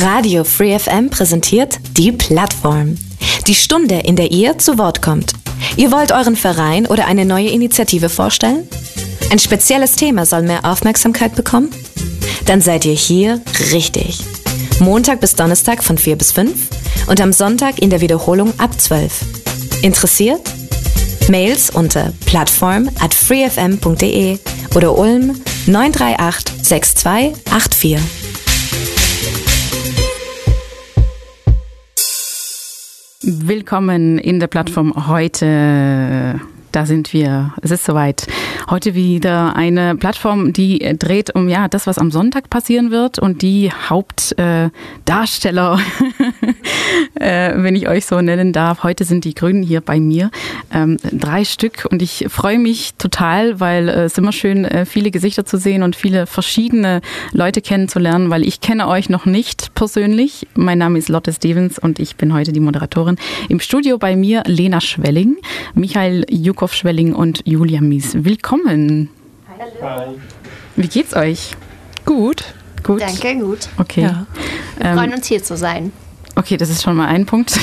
Radio Free FM präsentiert die Plattform. Die Stunde, in der ihr zu Wort kommt. Ihr wollt euren Verein oder eine neue Initiative vorstellen? Ein spezielles Thema soll mehr Aufmerksamkeit bekommen? Dann seid ihr hier richtig. Montag bis Donnerstag von 4 bis 5 und am Sonntag in der Wiederholung ab 12. Interessiert? Mails unter plattform@freefm.de oder Ulm 938 6284. Willkommen in der Plattform heute. Da sind wir. Es ist soweit. Heute wieder eine Plattform, die dreht um das, was am Sonntag passieren wird, und die Hauptdarsteller, wenn ich euch so nennen darf. Heute sind die Grünen hier bei mir. 3 Stück, und ich freue mich total, weil es immer schön, viele Gesichter zu sehen und viele verschiedene Leute kennenzulernen, weil ich kenne euch noch nicht persönlich. Mein Name ist Lotte Stevens und ich bin heute die Moderatorin. Im Studio bei mir Lena Schwelling, Michael Jukow-Schwelling und Julia Mies. Willkommen. Hi. Wie geht's euch? Gut. Gut? Danke, gut. Okay. Ja. Wir freuen uns, hier zu sein. Okay, das ist schon mal ein Punkt.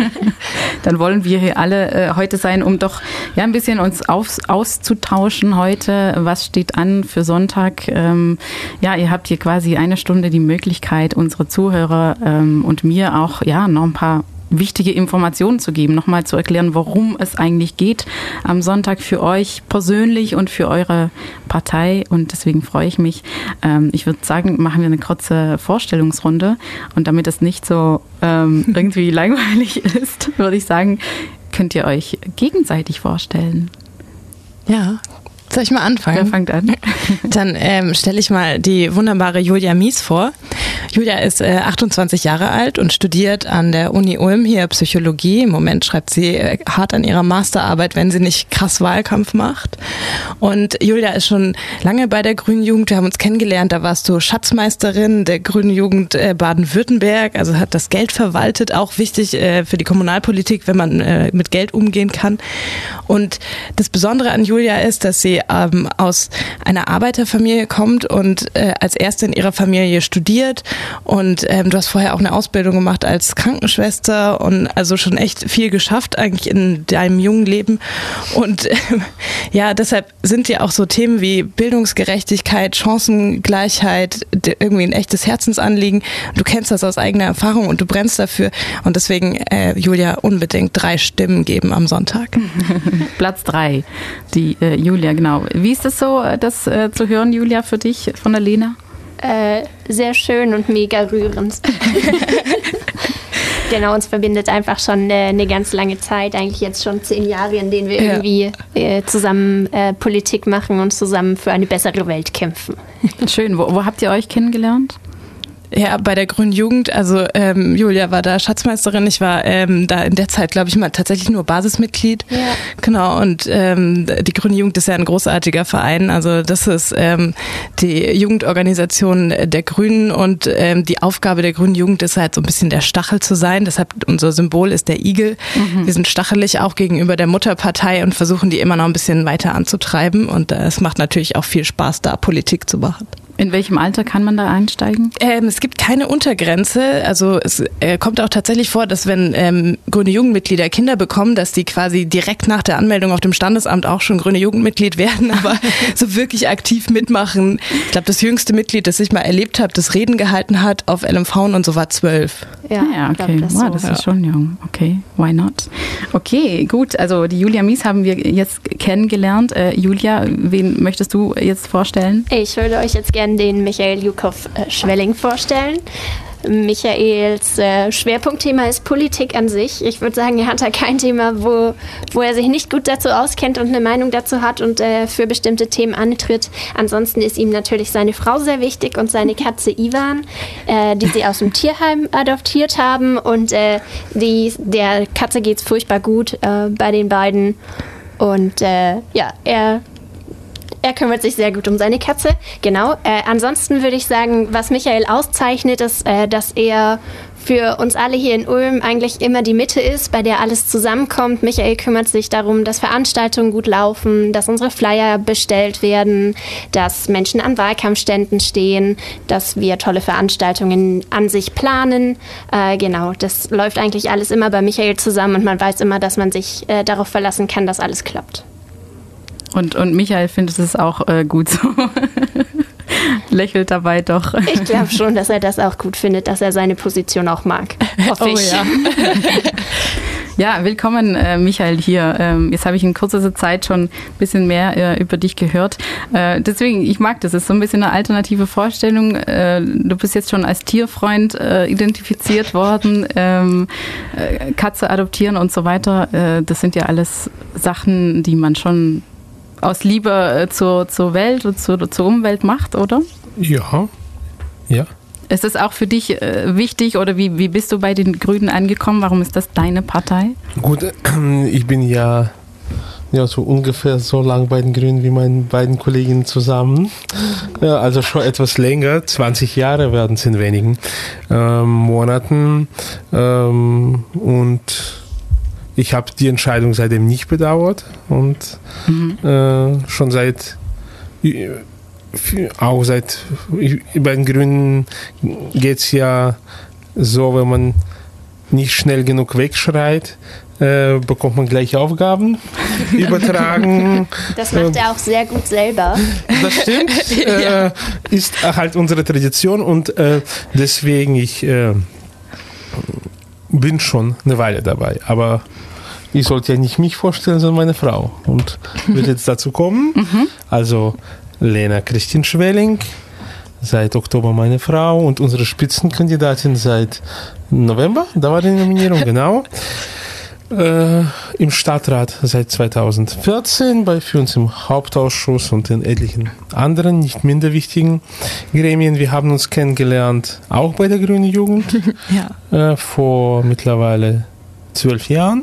Dann wollen wir hier alle heute sein, um doch ein bisschen uns auszutauschen heute. Was steht an für Sonntag? Ihr habt hier quasi eine Stunde die Möglichkeit, unsere Zuhörer und mir auch noch ein paar wichtige Informationen zu geben, nochmal zu erklären, worum es eigentlich geht am Sonntag für euch persönlich und für eure Partei, und deswegen freue ich mich. Ich würde sagen, machen wir eine kurze Vorstellungsrunde, und damit es nicht so irgendwie langweilig ist, würde ich sagen, könnt ihr euch gegenseitig vorstellen. Ja. Soll ich mal anfangen? Wer fängt an? Dann stelle ich mal die wunderbare Julia Mies vor. Julia ist 28 Jahre alt und studiert an der Uni Ulm hier Psychologie. Im Moment schreibt sie hart an ihrer Masterarbeit, wenn sie nicht krass Wahlkampf macht. Und Julia ist schon lange bei der Grünen Jugend. Wir haben uns kennengelernt, da warst du Schatzmeisterin der Grünen Jugend Baden-Württemberg, also hat das Geld verwaltet, auch wichtig für die Kommunalpolitik, wenn man mit Geld umgehen kann. Und das Besondere an Julia ist, dass sie aus einer Arbeiterfamilie kommt und als erste in ihrer Familie studiert, und du hast vorher auch eine Ausbildung gemacht als Krankenschwester und also schon echt viel geschafft eigentlich in deinem jungen Leben, und deshalb sind dir auch so Themen wie Bildungsgerechtigkeit, Chancengleichheit irgendwie ein echtes Herzensanliegen. Du kennst das aus eigener Erfahrung und du brennst dafür, und deswegen Julia, unbedingt 3 Stimmen geben am Sonntag. Platz 3, die Julia, genau. Wie ist es so, das zu hören, Julia, für dich von der Lena? Sehr schön und mega rührend. Genau, uns verbindet einfach schon eine ganz lange Zeit, eigentlich jetzt schon 10 Jahre, in denen wir irgendwie zusammen Politik machen und zusammen für eine bessere Welt kämpfen. Schön. Wo habt ihr euch kennengelernt? Ja, bei der Grünen Jugend, also Julia war da Schatzmeisterin, ich war da in der Zeit, glaube ich, mal tatsächlich nur Basismitglied. Ja. Genau, und die Grüne Jugend ist ja ein großartiger Verein, also das ist die Jugendorganisation der Grünen, und die Aufgabe der Grünen Jugend ist halt so ein bisschen der Stachel zu sein, deshalb unser Symbol ist der Igel. Wir sind stachelig auch gegenüber der Mutterpartei und versuchen die immer noch ein bisschen weiter anzutreiben, und es macht natürlich auch viel Spaß, da Politik zu machen. In welchem Alter kann man da einsteigen? Es gibt keine Untergrenze. Also es kommt auch tatsächlich vor, dass wenn grüne Jugendmitglieder Kinder bekommen, dass die quasi direkt nach der Anmeldung auf dem Standesamt auch schon grüne Jugendmitglied werden, aber so wirklich aktiv mitmachen. Ich glaube, das jüngste Mitglied, das ich mal erlebt habe, das Reden gehalten hat auf LMV und so, war 12. Ja, okay. Das ist schon jung. Okay, why not? Okay, gut. Also die Julia Mies haben wir jetzt kennengelernt. Julia, wen möchtest du jetzt vorstellen? Ich würde euch jetzt gerne den Michael Jukow-Schwelling vorstellen. Michaels Schwerpunktthema ist Politik an sich. Ich würde sagen, er hat da kein Thema, wo er sich nicht gut dazu auskennt und eine Meinung dazu hat und für bestimmte Themen antritt. Ansonsten ist ihm natürlich seine Frau sehr wichtig und seine Katze Ivan, die sie aus dem Tierheim adoptiert haben. Und der Katze geht es furchtbar gut bei den beiden. Und er Er kümmert sich sehr gut um seine Katze, genau. Ansonsten würde ich sagen, was Michael auszeichnet, ist, dass er für uns alle hier in Ulm eigentlich immer die Mitte ist, bei der alles zusammenkommt. Michael kümmert sich darum, dass Veranstaltungen gut laufen, dass unsere Flyer bestellt werden, dass Menschen an Wahlkampfständen stehen, dass wir tolle Veranstaltungen an sich planen. Genau, das läuft eigentlich alles immer bei Michael zusammen und man weiß immer, dass man sich darauf verlassen kann, dass alles klappt. Und Michael findet es auch gut so. Lächelt dabei doch. Ich glaube schon, dass er das auch gut findet, dass er seine Position auch mag. Hoffe ich. Ja. Ja, willkommen Michael hier. Jetzt habe ich in kurzer Zeit schon ein bisschen mehr über dich gehört. Deswegen, ich mag das. Es ist so ein bisschen eine alternative Vorstellung. Du bist jetzt schon als Tierfreund identifiziert worden. Katze adoptieren und so weiter. Das sind ja alles Sachen, die man schon aus Liebe zur Welt und zur Umwelt macht, oder? Ja. Ist das auch für dich wichtig oder wie bist du bei den Grünen angekommen? Warum ist das deine Partei? Gut, ich bin ja so ungefähr so lang bei den Grünen wie meine beiden Kollegen zusammen. Ja, also schon etwas länger, 20 Jahre werden es in wenigen Monaten. Und ich habe die Entscheidung seitdem nicht bedauert und schon seit bei den Grünen geht es ja so, wenn man nicht schnell genug wegschreit, bekommt man gleich Aufgaben übertragen. Das macht er auch sehr gut selber. Das stimmt, ist halt unsere Tradition und deswegen ich bin schon eine Weile dabei, aber ich sollte ja nicht mich vorstellen, sondern meine Frau und wird jetzt dazu kommen. Also Lena Christine Schwelling, seit Oktober meine Frau und unsere Spitzenkandidatin seit November, da war die Nominierung, genau. Im Stadtrat seit 2014, für uns im Hauptausschuss und in etlichen anderen, nicht minder wichtigen Gremien. Wir haben uns kennengelernt, auch bei der Grünen Jugend, vor mittlerweile 12 Jahren.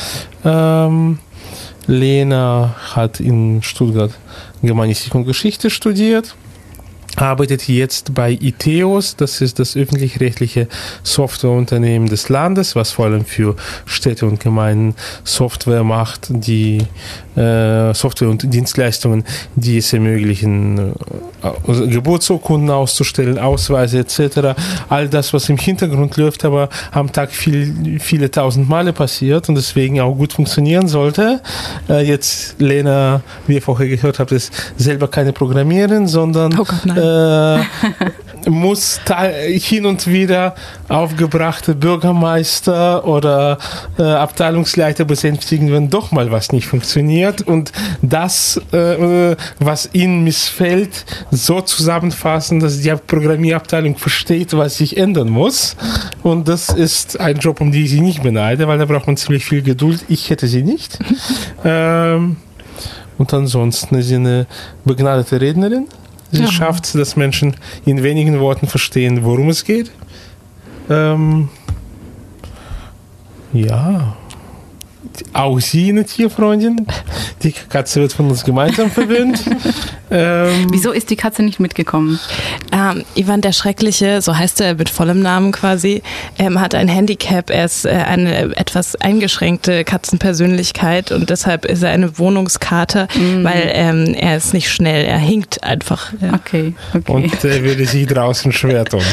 Lena hat in Stuttgart Germanistik und Geschichte studiert, arbeitet jetzt bei ITEOS, das ist das öffentlich-rechtliche Softwareunternehmen des Landes, was vor allem für Städte und Gemeinden Software macht, die Software und Dienstleistungen, die es ermöglichen, Geburtsurkunden auszustellen, Ausweise etc. All das, was im Hintergrund läuft, aber am Tag viele tausend Male passiert und deswegen auch gut funktionieren sollte. Jetzt, Lena, wie ihr vorher gehört habt, ist selber keine Programmiererin, sondern muss hin und wieder aufgebrachte Bürgermeister oder Abteilungsleiter besänftigen, wenn doch mal was nicht funktioniert und das, was ihnen missfällt, so zusammenfassen, dass die Programmierabteilung versteht, was sich ändern muss. Und das ist ein Job, um den ich sie nicht beneide, weil da braucht man ziemlich viel Geduld. Ich hätte sie nicht. Und ansonsten ist sie eine begnadete Rednerin. Sie schafft es, dass Menschen in wenigen Worten verstehen, worum es geht. Auch sie eine Tierfreundin. Die Katze wird von uns gemeinsam verwöhnt. Wieso ist die Katze nicht mitgekommen? Ivan der Schreckliche, so heißt er mit vollem Namen quasi, hat ein Handicap. Er ist eine etwas eingeschränkte Katzenpersönlichkeit und deshalb ist er eine Wohnungskater, weil er ist nicht schnell, er hinkt einfach. Ja. Okay. Und er würde sich draußen schwer tun.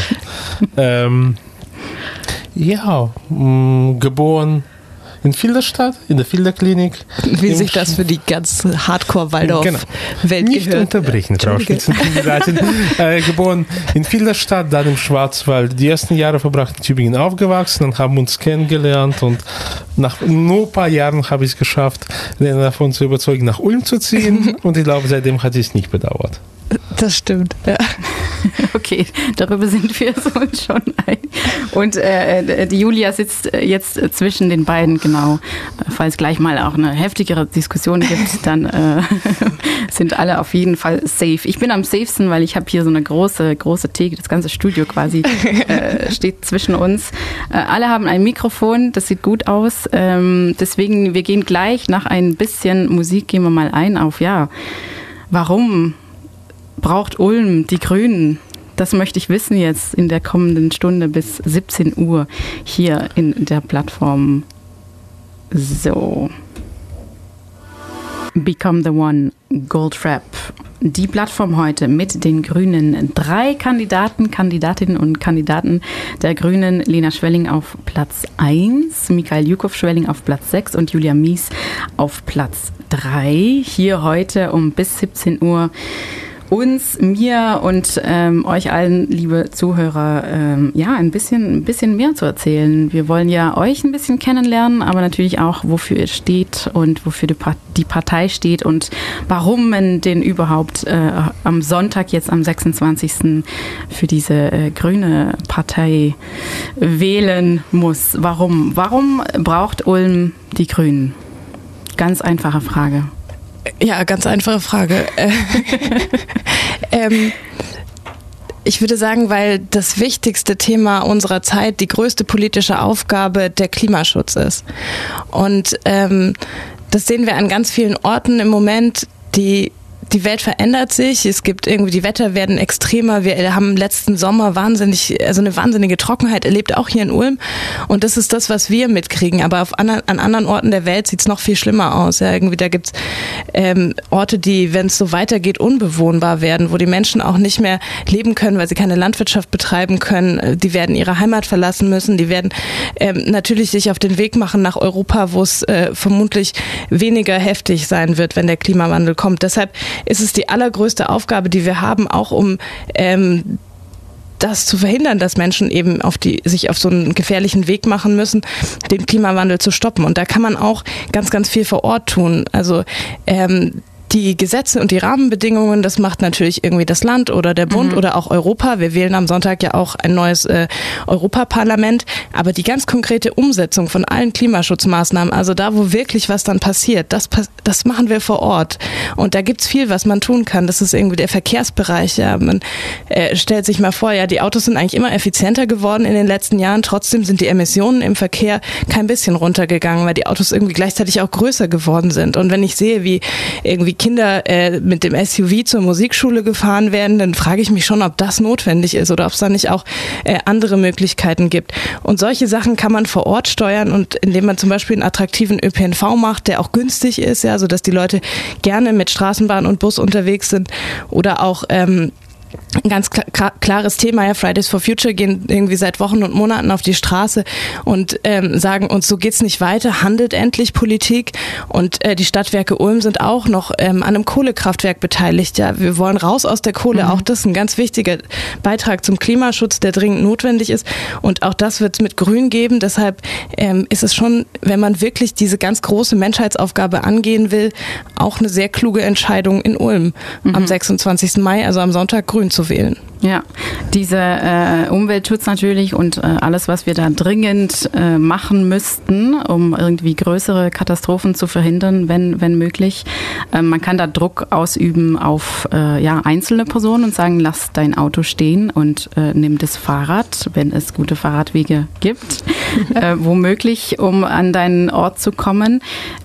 Geboren in Filderstadt, in der Filderklinik. Wie sich das für die ganz Hardcore-Waldorf-Welt Nicht gehört. unterbrechen, Frau Spitzenkandidatin. Geboren in Filderstadt, dann im Schwarzwald. Die ersten Jahre verbracht in Tübingen aufgewachsen und haben uns kennengelernt. Und nach nur ein paar Jahren habe ich es geschafft, Lena davon zu überzeugen, nach Ulm zu ziehen. Und ich glaube, seitdem hat sie es nicht bedauert. Das stimmt, ja. Okay, darüber sind wir uns schon einig. Und die Julia sitzt jetzt zwischen den beiden, genau. Falls gleich mal auch eine heftigere Diskussion gibt, dann sind alle auf jeden Fall safe. Ich bin am safesten, weil ich habe hier so eine große Theke, das ganze Studio quasi steht zwischen uns. Alle haben ein Mikrofon, das sieht gut aus. Deswegen, wir gehen gleich nach ein bisschen Musik, gehen wir mal ein auf, Warum braucht Ulm die Grünen? Das möchte ich wissen jetzt in der kommenden Stunde bis 17 Uhr hier in der Plattform. So. Become the One, Goldfrapp. Die Plattform heute mit den Grünen. 3 Kandidatinnen und Kandidaten der Grünen. Lena Schwelling auf Platz 1, Michael Jukow-Schwelling auf Platz 6 und Julia Mies auf Platz 3. Hier heute um bis 17 Uhr mir und euch allen, liebe Zuhörer, ein bisschen mehr zu erzählen. Wir wollen ja euch ein bisschen kennenlernen, aber natürlich auch, wofür ihr steht und wofür die Partei steht und warum man den überhaupt am Sonntag, jetzt am 26. für diese grüne Partei wählen muss. Warum? Warum braucht Ulm die Grünen? Ganz einfache Frage. Ja, ganz einfache Frage. Ich würde sagen, weil das wichtigste Thema unserer Zeit, die größte politische Aufgabe, der Klimaschutz ist. Und das sehen wir an ganz vielen Orten im Moment, die Welt verändert sich, es gibt irgendwie, die Wetter werden extremer, wir haben letzten Sommer eine wahnsinnige Trockenheit erlebt, auch hier in Ulm, und das ist das, was wir mitkriegen, aber an anderen Orten der Welt sieht es noch viel schlimmer aus. Ja, irgendwie, da gibt's Orte, die, wenn es so weitergeht, unbewohnbar werden, wo die Menschen auch nicht mehr leben können, weil sie keine Landwirtschaft betreiben können, die werden ihre Heimat verlassen müssen, die werden natürlich sich auf den Weg machen nach Europa, wo es vermutlich weniger heftig sein wird, wenn der Klimawandel kommt. Deshalb ist es die allergrößte Aufgabe, die wir haben, auch um das zu verhindern, dass Menschen eben sich auf so einen gefährlichen Weg machen müssen, den Klimawandel zu stoppen. Und da kann man auch ganz, ganz viel vor Ort tun. Also die Gesetze und die Rahmenbedingungen, das macht natürlich irgendwie das Land oder der Bund oder auch Europa. Wir wählen am Sonntag ja auch ein neues Europaparlament. Aber die ganz konkrete Umsetzung von allen Klimaschutzmaßnahmen, also da, wo wirklich was dann passiert, das machen wir vor Ort. Und da gibt's viel, was man tun kann. Das ist irgendwie der Verkehrsbereich. Ja. Man stellt sich mal vor, ja, die Autos sind eigentlich immer effizienter geworden in den letzten Jahren. Trotzdem sind die Emissionen im Verkehr kein bisschen runtergegangen, weil die Autos irgendwie gleichzeitig auch größer geworden sind. Und wenn ich sehe, wie irgendwie Kinder mit dem SUV zur Musikschule gefahren werden, dann frage ich mich schon, ob das notwendig ist oder ob es da nicht auch andere Möglichkeiten gibt. Und solche Sachen kann man vor Ort steuern, und indem man zum Beispiel einen attraktiven ÖPNV macht, der auch günstig ist, ja, sodass die Leute gerne mit Straßenbahn und Bus unterwegs sind, oder auch ein ganz klares Thema, ja, Fridays for Future gehen irgendwie seit Wochen und Monaten auf die Straße und sagen uns, so geht's nicht weiter, handelt endlich Politik. Und die Stadtwerke Ulm sind auch noch an einem Kohlekraftwerk beteiligt. Ja, wir wollen raus aus der Kohle. Auch das ist ein ganz wichtiger Beitrag zum Klimaschutz, der dringend notwendig ist. Und auch das wird es mit Grün geben. Deshalb ist es schon, wenn man wirklich diese ganz große Menschheitsaufgabe angehen will, auch eine sehr kluge Entscheidung in Ulm am 26. Mai, also am Sonntag, Grün zu wählen. Ja, dieser Umweltschutz natürlich und alles, was wir da dringend machen müssten, um irgendwie größere Katastrophen zu verhindern, wenn möglich. Man kann da Druck ausüben auf einzelne Personen und sagen, lass dein Auto stehen und nimm das Fahrrad, wenn es gute Fahrradwege gibt, womöglich, um an deinen Ort zu kommen.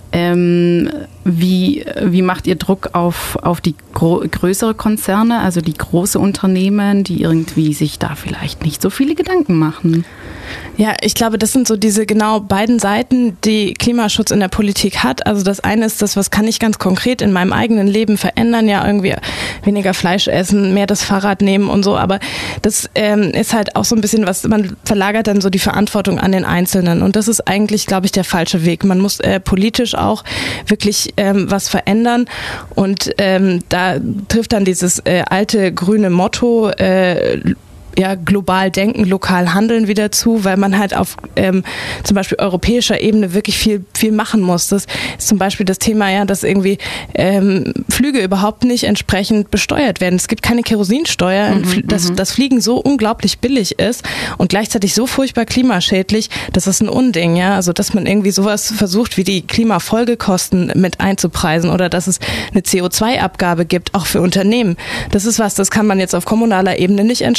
Wie macht ihr Druck auf die größere Konzerne, also die große Unternehmen, die irgendwie sich da vielleicht nicht so viele Gedanken machen? Ja, ich glaube, das sind so diese genau beiden Seiten, die Klimaschutz in der Politik hat. Also das eine ist das, was kann ich ganz konkret in meinem eigenen Leben verändern, ja, irgendwie weniger Fleisch essen, mehr das Fahrrad nehmen und so, aber das ist halt auch so ein bisschen was, man verlagert dann so die Verantwortung an den Einzelnen, und das ist eigentlich, glaube ich, der falsche Weg. Man muss politisch auch wirklich was verändern, und da trifft dann dieses alte grüne Motto, global denken, lokal handeln wieder zu, weil man halt auf zum Beispiel europäischer Ebene wirklich viel machen muss. Das ist zum Beispiel das Thema, ja, dass irgendwie Flüge überhaupt nicht entsprechend besteuert werden. Es gibt keine Kerosinsteuer, dass Fliegen so unglaublich billig ist und gleichzeitig so furchtbar klimaschädlich, das ist ein Unding, ja. Also dass man irgendwie sowas versucht, wie die Klimafolgekosten mit einzupreisen, oder dass es eine CO2-Abgabe gibt, auch für Unternehmen. Das ist was, das kann man jetzt auf kommunaler Ebene nicht entscheiden, aber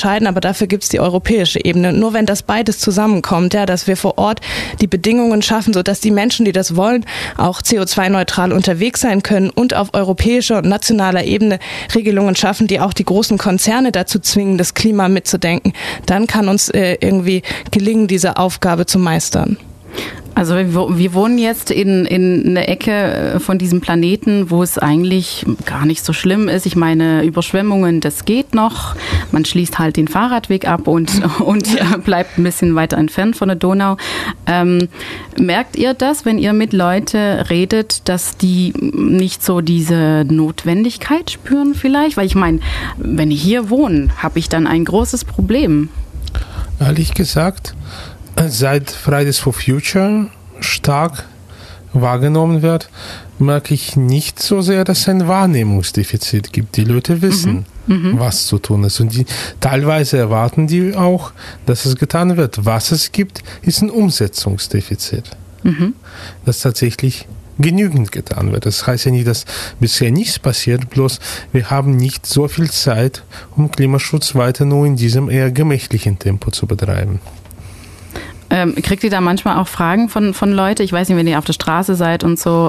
dafür gibt es die europäische Ebene. Nur wenn das beides zusammenkommt, ja, dass wir vor Ort die Bedingungen schaffen, sodass die Menschen, die das wollen, auch CO2-neutral unterwegs sein können und auf europäischer und nationaler Ebene Regelungen schaffen, die auch die großen Konzerne dazu zwingen, das Klima mitzudenken, dann kann uns irgendwie gelingen, diese Aufgabe zu meistern. Also wir wohnen jetzt in einer Ecke von diesem Planeten, wo es eigentlich gar nicht so schlimm ist. Ich meine, Überschwemmungen, das geht noch. Man schließt halt den Fahrradweg ab und bleibt ein bisschen weiter entfernt von der Donau. Merkt ihr das, wenn ihr mit Leuten redet, dass die nicht so diese Notwendigkeit spüren vielleicht? Weil ich meine, wenn ich hier wohne, habe ich dann ein großes Problem. Ehrlich gesagt, seit Fridays for Future stark wahrgenommen wird, merke ich nicht so sehr, dass es ein Wahrnehmungsdefizit gibt. Die Leute wissen, was zu tun ist. Und teilweise erwarten die auch, dass es getan wird. Was es gibt, ist ein Umsetzungsdefizit. Das tatsächlich genügend getan wird. Das heißt ja nicht, dass bisher nichts passiert, bloß wir haben nicht so viel Zeit, um Klimaschutz weiter nur in diesem eher gemächlichen Tempo zu betreiben. Kriegt ihr da manchmal auch Fragen von Leuten? Ich weiß nicht, wenn ihr auf der Straße seid und so,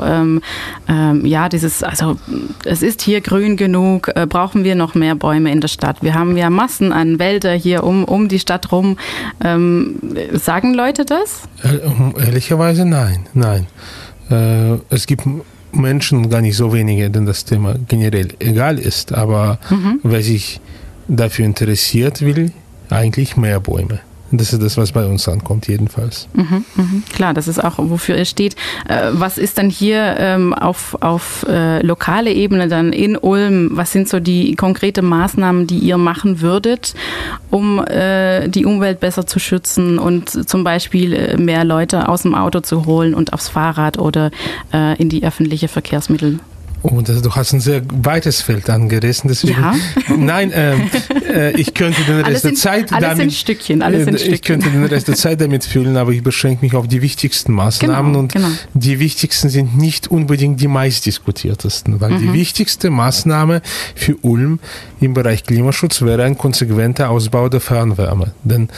es ist hier grün genug, brauchen wir noch mehr Bäume in der Stadt? Wir haben ja Massen an Wälder hier um die Stadt rum. Sagen Leute das? Ehrlicherweise nein. Es gibt Menschen, gar nicht so wenige, denen das Thema generell egal ist, aber wer sich dafür interessiert, will eigentlich mehr Bäume. Das ist das, was bei uns ankommt, jedenfalls. Klar, das ist auch, wofür es steht. Was ist dann hier auf lokale Ebene dann in Ulm? Was sind so die konkreten Maßnahmen, die ihr machen würdet, um die Umwelt besser zu schützen und zum Beispiel mehr Leute aus dem Auto zu holen und aufs Fahrrad oder in die öffentlichen Verkehrsmittel? Oh, du hast ein sehr weites Feld angerissen, deswegen. Ja. Nein, ich könnte den Rest der Zeit Ich könnte den Rest der Zeit damit füllen, aber ich beschränke mich auf die wichtigsten Maßnahmen genau. Die wichtigsten sind nicht unbedingt die meistdiskutiertesten, weil die wichtigste Maßnahme für Ulm im Bereich Klimaschutz wäre ein konsequenter Ausbau der Fernwärme, denn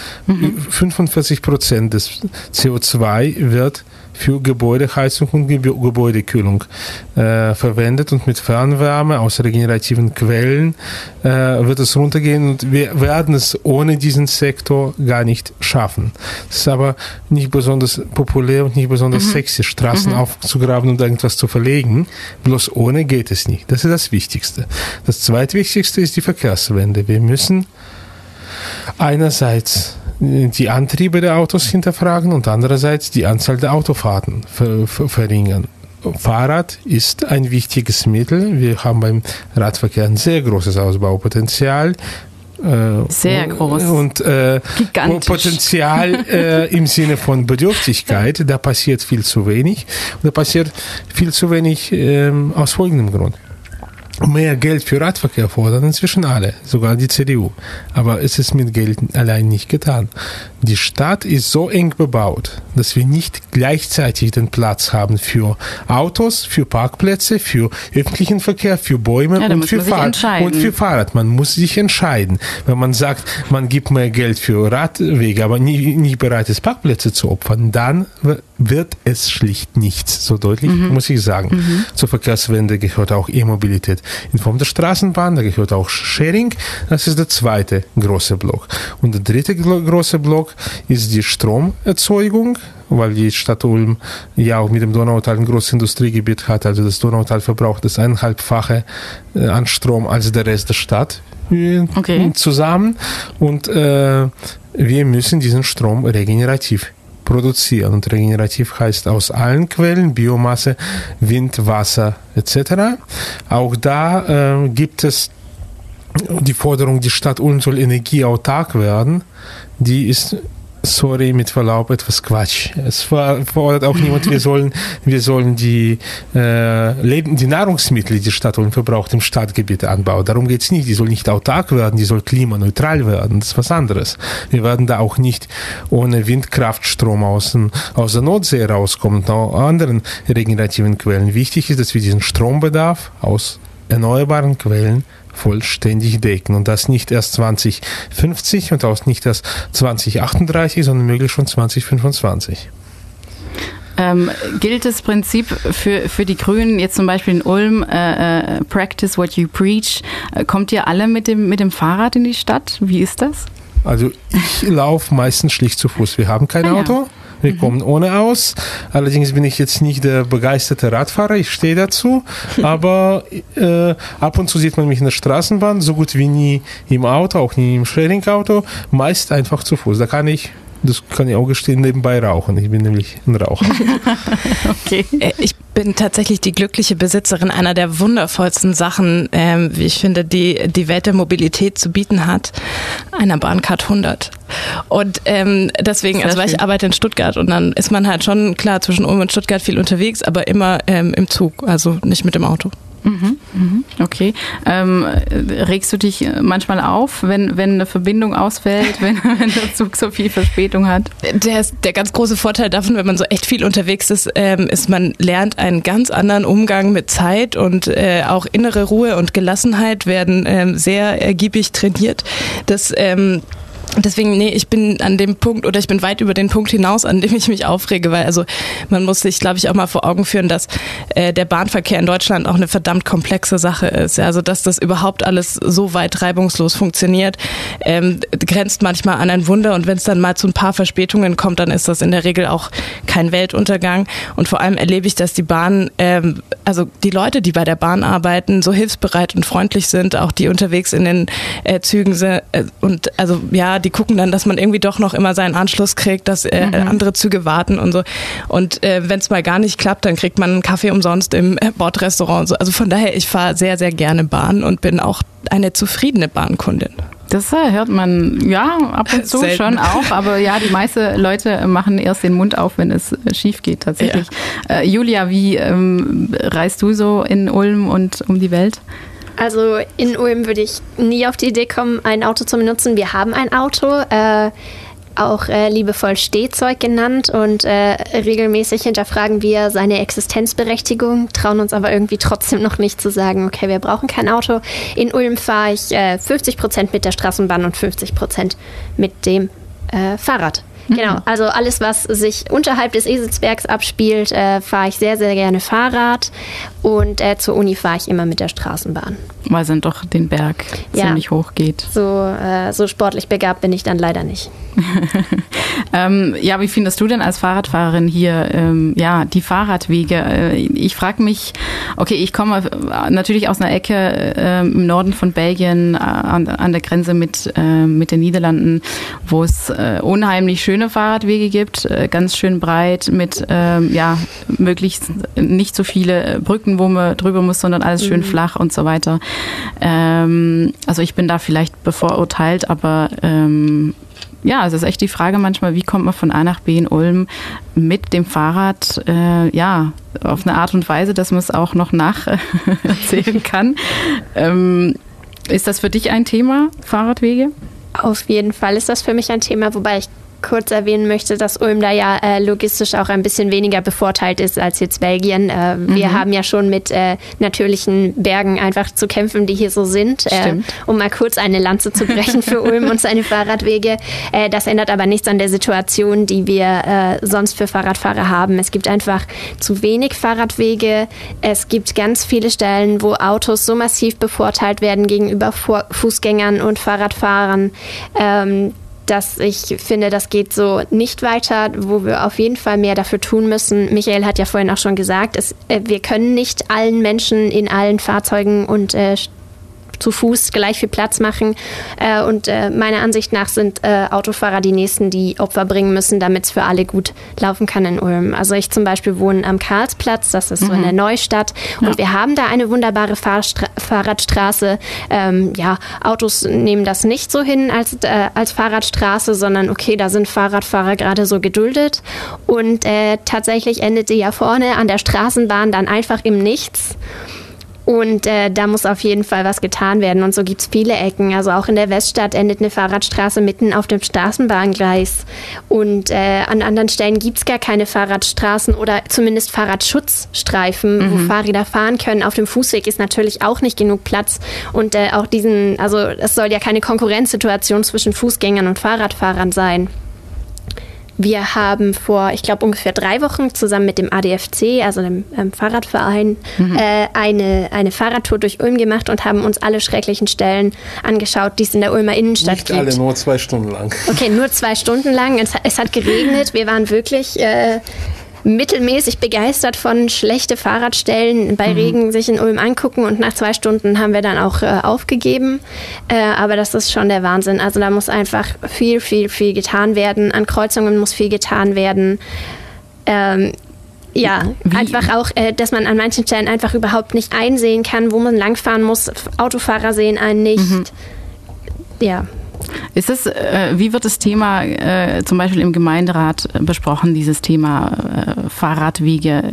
45% des CO2 wird für Gebäudeheizung und Gebäudekühlung verwendet und mit Fernwärme aus regenerativen Quellen wird es runtergehen und wir werden es ohne diesen Sektor gar nicht schaffen. Es ist aber nicht besonders populär und nicht besonders sexy, Straßen aufzugraben und irgendwas zu verlegen. Bloß ohne geht es nicht. Das ist das Wichtigste. Das zweitwichtigste ist die Verkehrswende. Wir müssen einerseits die Antriebe der Autos hinterfragen und andererseits die Anzahl der Autofahrten verringern. Fahrrad ist ein wichtiges Mittel. Wir haben beim Radverkehr ein sehr großes Ausbaupotenzial. Sehr groß. Und Potenzial im Sinne von Bedürftigkeit, da passiert viel zu wenig. Und da passiert viel zu wenig aus folgendem Grund. Mehr Geld für Radverkehr fordern inzwischen alle, sogar die CDU. Aber es ist mit Geld allein nicht getan. Die Stadt ist so eng bebaut, dass wir nicht gleichzeitig den Platz haben für Autos, für Parkplätze, für öffentlichen Verkehr, für Bäume und für Fahrrad. Man muss sich entscheiden. Wenn man sagt, man gibt mehr Geld für Radwege, aber nicht bereit ist, Parkplätze zu opfern, dann wird es schlicht nichts. So deutlich muss ich sagen. Zur Verkehrswende gehört auch E-Mobilität in Form der Straßenbahn, da gehört auch Sharing. Das ist der zweite große Block. Und der dritte große Block ist die Stromerzeugung, weil die Stadt Ulm ja auch mit dem Donautal ein großes Industriegebiet hat. Also das Donautal verbraucht das 1,5-fache an Strom als der Rest der Stadt zusammen. Und wir müssen diesen Strom regenerativ produzieren. Und regenerativ heißt aus allen Quellen, Biomasse, Wind, Wasser etc. Auch da gibt es die Forderung, die Stadt Ulm soll energieautark werden. Die ist, sorry, mit Verlaub, etwas Quatsch. Es fordert auch niemand, wir sollen die Nahrungsmittel, die die Stadt Ulm verbraucht, im Stadtgebiet anbauen. Darum geht es nicht. Die soll nicht autark werden, die soll klimaneutral werden. Das ist was anderes. Wir werden da auch nicht ohne Windkraftstrom aus der Nordsee rauskommen und auch anderen regenerativen Quellen. Wichtig ist, dass wir diesen Strombedarf aus erneuerbaren Quellen vollständig decken. Und das nicht erst 2050 und auch nicht erst 2038, sondern möglich schon 2025. Gilt das Prinzip für die Grünen, jetzt zum Beispiel in Ulm, practice what you preach, kommt ihr alle mit dem Fahrrad in die Stadt? Wie ist das? Also ich laufe meistens schlicht zu Fuß. Wir haben kein Auto. Wir kommen ohne aus. Allerdings bin ich jetzt nicht der begeisterte Radfahrer. Ich stehe dazu. Aber ab und zu sieht man mich in der Straßenbahn. So gut wie nie im Auto, auch nie im Sharing-Auto. Meist einfach zu Fuß. Das kann ich auch gestehen, nebenbei rauchen. Ich bin nämlich ein Raucher. Okay. Ich bin tatsächlich die glückliche Besitzerin einer der wundervollsten Sachen, wie ich finde, die Welt der Mobilität zu bieten hat, einer Bahncard 100. Und deswegen, also weil ich arbeite in Stuttgart und dann ist man halt schon, klar, zwischen Ulm und Stuttgart viel unterwegs, aber immer im Zug, also nicht mit dem Auto. Okay. Regst du dich manchmal auf, wenn eine Verbindung ausfällt, wenn der Zug so viel Verspätung hat? Der ganz große Vorteil davon, wenn man so echt viel unterwegs ist, ist, man lernt einen ganz anderen Umgang mit Zeit und auch innere Ruhe und Gelassenheit werden sehr ergiebig trainiert. Deswegen, ich bin an dem Punkt oder ich bin weit über den Punkt hinaus, an dem ich mich aufrege, weil also man muss sich, glaube ich, auch mal vor Augen führen, dass der Bahnverkehr in Deutschland auch eine verdammt komplexe Sache ist. Ja, also dass das überhaupt alles so weit reibungslos funktioniert, grenzt manchmal an ein Wunder und wenn es dann mal zu ein paar Verspätungen kommt, dann ist das in der Regel auch kein Weltuntergang und vor allem erlebe ich, dass die Bahn, also die Leute, die bei der Bahn arbeiten, so hilfsbereit und freundlich sind, auch die unterwegs in den Zügen sind und also ja, die gucken dann, dass man irgendwie doch noch immer seinen Anschluss kriegt, dass andere Züge warten und so. Und wenn es mal gar nicht klappt, dann kriegt man einen Kaffee umsonst im Bordrestaurant und so. Also von daher, ich fahre sehr, sehr gerne Bahn und bin auch eine zufriedene Bahnkundin. Das hört man ja ab und zu schon auch, aber ja, die meisten Leute machen erst den Mund auf, wenn es schief geht tatsächlich. Ja. Julia, wie reist du so in Ulm und um die Welt? Also in Ulm würde ich nie auf die Idee kommen, ein Auto zu benutzen. Wir haben ein Auto, auch liebevoll Stehzeug genannt und regelmäßig hinterfragen wir seine Existenzberechtigung, trauen uns aber irgendwie trotzdem noch nicht zu sagen, okay, wir brauchen kein Auto. In Ulm fahre ich 50% mit der Straßenbahn und 50% mit dem Fahrrad. Genau, also alles, was sich unterhalb des Eselsbergs abspielt, fahre ich sehr, sehr gerne Fahrrad und zur Uni fahre ich immer mit der Straßenbahn. Weil es dann doch den Berg ziemlich hoch geht. So sportlich begabt bin ich dann leider nicht. Ja, wie findest du denn als Fahrradfahrerin hier die Fahrradwege? Ich frage mich, okay, ich komme natürlich aus einer Ecke im Norden von Belgien an der Grenze mit den Niederlanden, wo es unheimlich schöne Fahrradwege gibt, ganz schön breit mit möglichst nicht so viele Brücken, wo man drüber muss, sondern alles schön flach und so weiter. Also ich bin da vielleicht bevorurteilt, aber es ist echt die Frage manchmal, wie kommt man von A nach B in Ulm mit dem Fahrrad, auf eine Art und Weise, dass man es auch noch nacherzählen kann. Ist das für dich ein Thema, Fahrradwege? Auf jeden Fall ist das für mich ein Thema, wobei ich kurz erwähnen möchte, dass Ulm da ja logistisch auch ein bisschen weniger bevorteilt ist als jetzt Belgien. Wir haben ja schon mit natürlichen Bergen einfach zu kämpfen, die hier so sind. Um mal kurz eine Lanze zu brechen für Ulm und seine Fahrradwege. Das ändert aber nichts an der Situation, die wir sonst für Fahrradfahrer haben. Es gibt einfach zu wenig Fahrradwege. Es gibt ganz viele Stellen, wo Autos so massiv bevorteilt werden gegenüber Fußgängern und Fahrradfahrern, dass ich finde, das geht so nicht weiter, wo wir auf jeden Fall mehr dafür tun müssen. Michael hat ja vorhin auch schon gesagt, wir können nicht allen Menschen in allen Fahrzeugen und zu Fuß gleich viel Platz machen. Und meiner Ansicht nach sind Autofahrer die Nächsten, die Opfer bringen müssen, damit es für alle gut laufen kann in Ulm. Also ich zum Beispiel wohne am Karlsplatz, das ist so in der Neustadt. Und wir haben da eine wunderbare Fahrradstraße. Autos nehmen das nicht so hin als Fahrradstraße, sondern okay, da sind Fahrradfahrer gerade so geduldet. Und tatsächlich endet die ja vorne an der Straßenbahn dann einfach im Nichts. Und da muss auf jeden Fall was getan werden. Und so gibt es viele Ecken. Also auch in der Weststadt endet eine Fahrradstraße mitten auf dem Straßenbahngleis. Und an anderen Stellen gibt es gar keine Fahrradstraßen oder zumindest Fahrradschutzstreifen, wo Fahrräder fahren können. Auf dem Fußweg ist natürlich auch nicht genug Platz. Und auch es soll ja keine Konkurrenzsituation zwischen Fußgängern und Fahrradfahrern sein. Wir haben vor, ich glaube, ungefähr 3 Wochen zusammen mit dem ADFC, also dem Fahrradverein, eine Fahrradtour durch Ulm gemacht und haben uns alle schrecklichen Stellen angeschaut, die es in der Ulmer Innenstadt gibt. Nicht alle, nur 2 Stunden lang. Okay, nur 2 Stunden lang. Es hat geregnet. Wir waren wirklich mittelmäßig begeistert von schlechte Fahrradstellen bei Regen sich in Ulm angucken und nach 2 Stunden haben wir dann auch aufgegeben. Aber das ist schon der Wahnsinn. Also da muss einfach viel, viel, viel getan werden. An Kreuzungen muss viel getan werden. Einfach auch, dass man an manchen Stellen einfach überhaupt nicht einsehen kann, wo man langfahren muss. Autofahrer sehen einen nicht. Ja. Ist es, wie wird das Thema zum Beispiel im Gemeinderat besprochen, dieses Thema Fahrradwege?